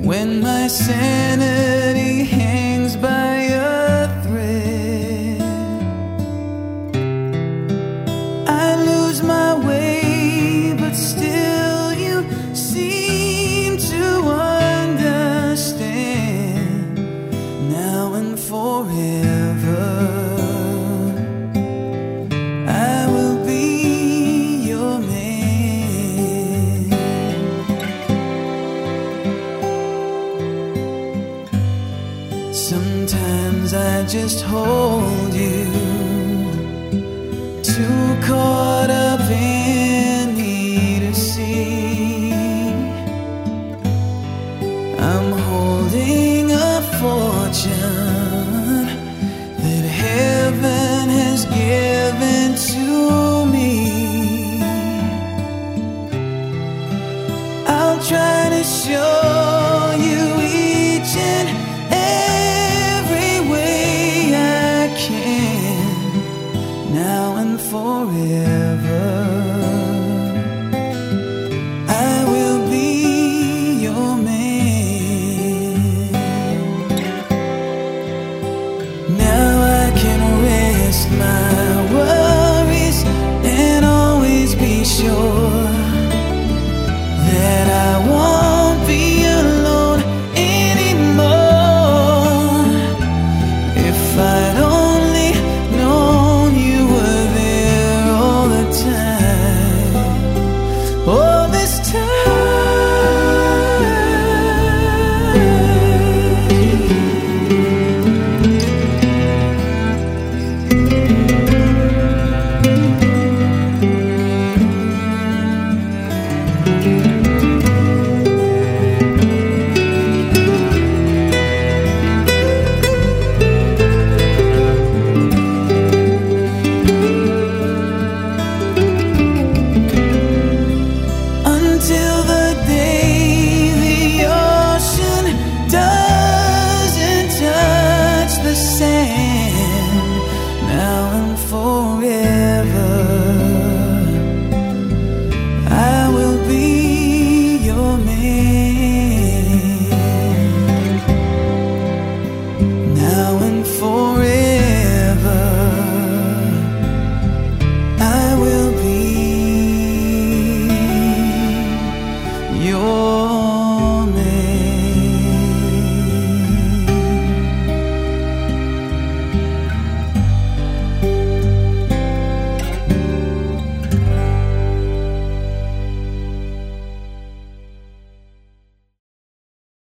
when my sanity hangs by a thread. I lose my way, but still you seem to understand. Now and forever I will be your man. Sometimes I just hold you, too caught up in me to see. I'm holding a fortune that heaven has given to me. I'll try to show